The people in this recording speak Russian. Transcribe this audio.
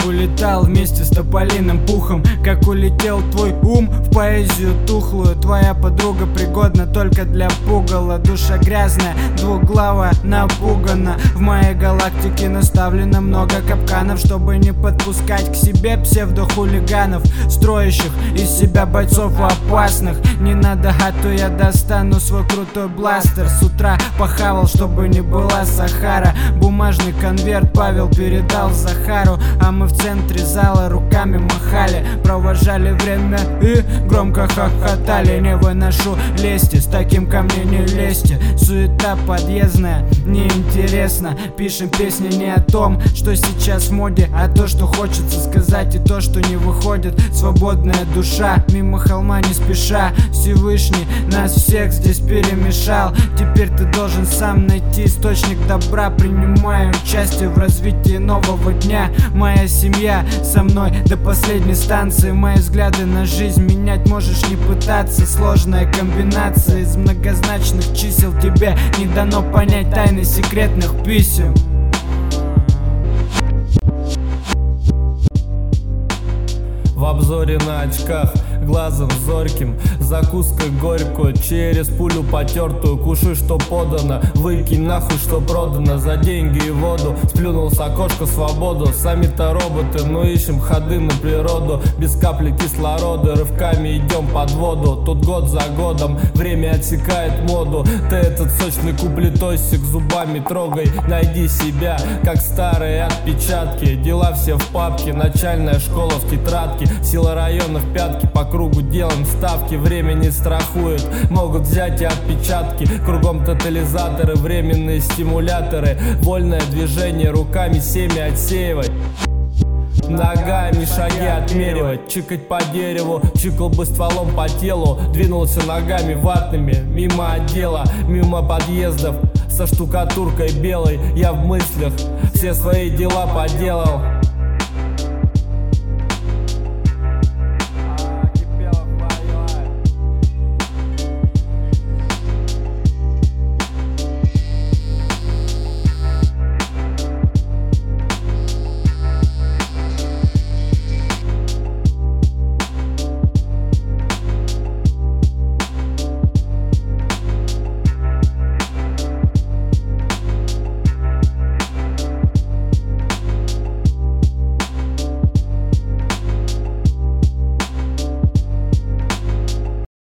улетал вместе с тополиным пухом. Как улетел твой ум в поэзию тухлую. Твоя подруга пригодна только для пугала. Душа грязная, двуглавая, напугана. В моей галактике наставлено много капканов, чтобы не подпускать к себе псевдохулиганов, строящих из себя бойцов опасных. Не надо, а то я достану свой крутой бластер. С утра похавал, чтобы не была Сахара. Бумажный конверт Павел передал Захару, а мы в центре зала руками махали, провожали время и громко хохотали. Не выношу лести, с таким ко мне не лезьте. Суета подъездная, неинтересно. Пишем песни не о том, что сейчас в моде, а то, что хочется сказать, и то, что не выходит. Свободная душа, мимо холма не спеша. Всевышний нас всех здесь перемешал. Теперь ты должен сам найти источник добра. Принимаю участие в развитии нового дня. Моя семья со мной до последней станции. Мои взгляды на жизнь менять можешь не пытаться. Сложная комбинация из многозначных чисел. Тебе не дано понять тайны секретных писем. В обзоре на очках, глазом зорким, закуской горькую, через пулю потертую. Кушай, что подано, выкинь нахуй, что продано. За деньги и воду сплюнул с окошка свободу. Сами-то роботы, но ищем ходы на природу. Без капли кислорода рывками идем под воду. Тут год за годом время отсекает моду. Ты этот сочный куплетосик зубами трогай. Найди себя, как старые отпечатки. Дела все в папке, начальная школа в тетрадке. Сила района в пятки, по кругу делаем ставки. Время не страхует, могут взять и отпечатки. Кругом тотализаторы, временные стимуляторы. Вольное движение, руками семя отсеивать. Ногами шаги отмеривать, чикать по дереву, чикал бы стволом по телу. Двинулся ногами ватными, мимо отдела, мимо подъездов. Со штукатуркой белой я в мыслях все свои дела поделал.